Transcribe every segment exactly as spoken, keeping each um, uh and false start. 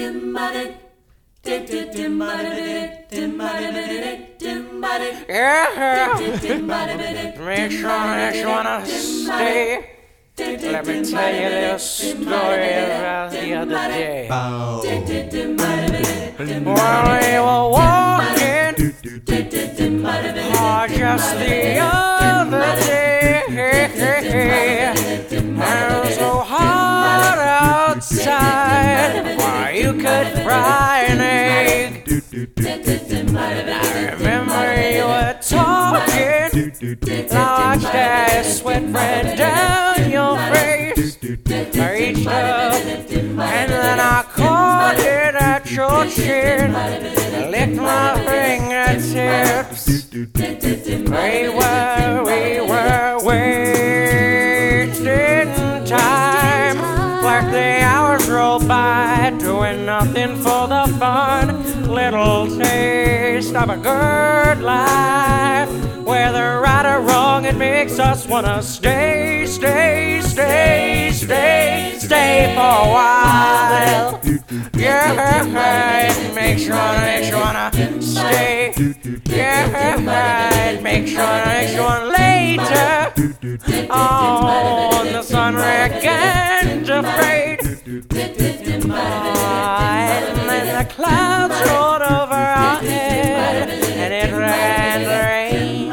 Yeah, make sure that you wanna stay. Let me tell you a little story about the other day. While we were walking, oh, just the other day, and it was so hot outside, why you could fry an egg. I remember you were talking, I watched as sweat ran down your face. I reached up, and then I caught it at your chin. I licked my fingertips. We were, we were wasting time, like the hours roll by, doing nothing for the fun. Little taste of a good life, whether right or wrong, it makes us wanna stay, stay, stay, stay, stay for a while. Yeah, it makes you wanna, makes you wanna stay. Yeah, it makes you wanna, makes you wanna later. Oh, the sun began to fade. And then the clouds rolled over our head, and it ran rain.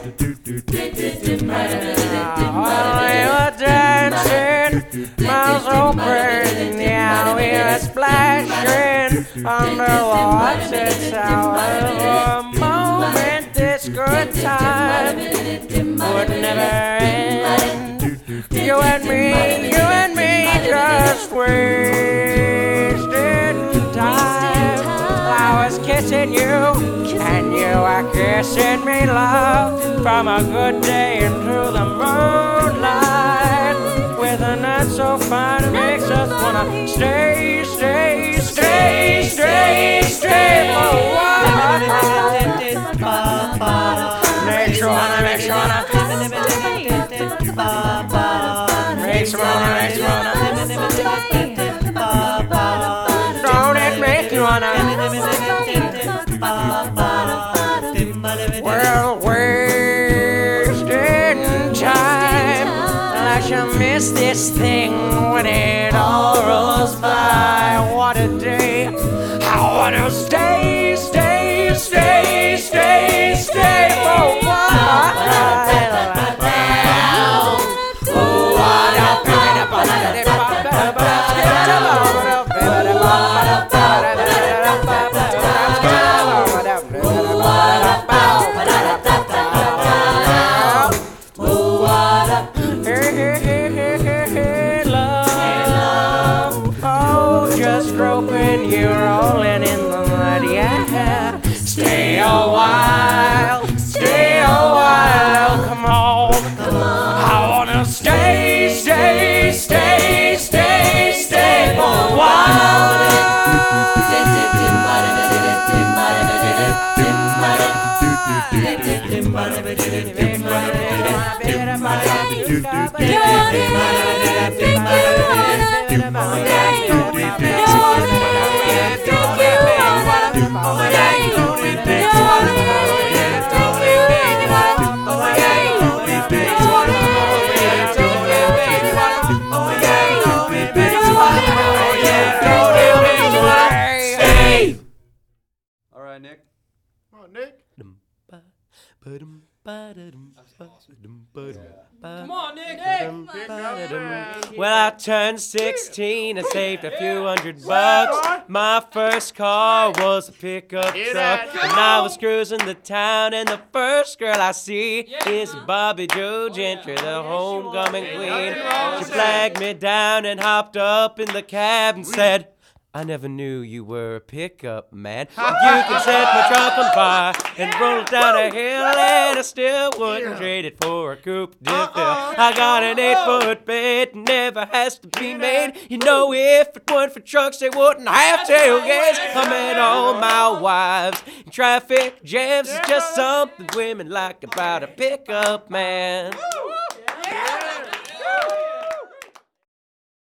While we were dancing, mouths open, yeah, we were splashing under the water tower. For a moment, this good time would never end. You and me, you and me, just wasting time. I was kissing you, and you were kissing me, love, from a good day into the moonlight, with a night so fine it makes us wanna stay, stay, stay, stay, stay for a while. Makes you wanna, makes you wanna, makes you wanna, makes you wanna, don't it make you wanna? Well, wasting time, I shall miss this thing when it all rolls by. What a day! I wanna stay, stay, stay, stay, stay for a while. Oh, what a groping, you're rolling in the mud, yeah. Stay a while, stay a while, come on, come on. I wanna stay, stay, stay, stay, stay for a while. All right, Nick. Come on, Nick. Come on, Nick. Well, I turned sixteen and saved a few hundred bucks. My first car was a pickup truck, and I was cruising the town, and the first girl I see is Bobby Joe Gentry, the homecoming queen. She flagged me down and hopped up in the cab and said, I never knew you were a pickup man. You can set my truck on fire and roll it down a hill, and I still wouldn't trade it for a coupe de ville. I got an eight-foot bed, never has to be made. You know, if it weren't for trucks, they wouldn't have tailgates. I met all my wives in traffic jams. It's just something women like about a pickup man.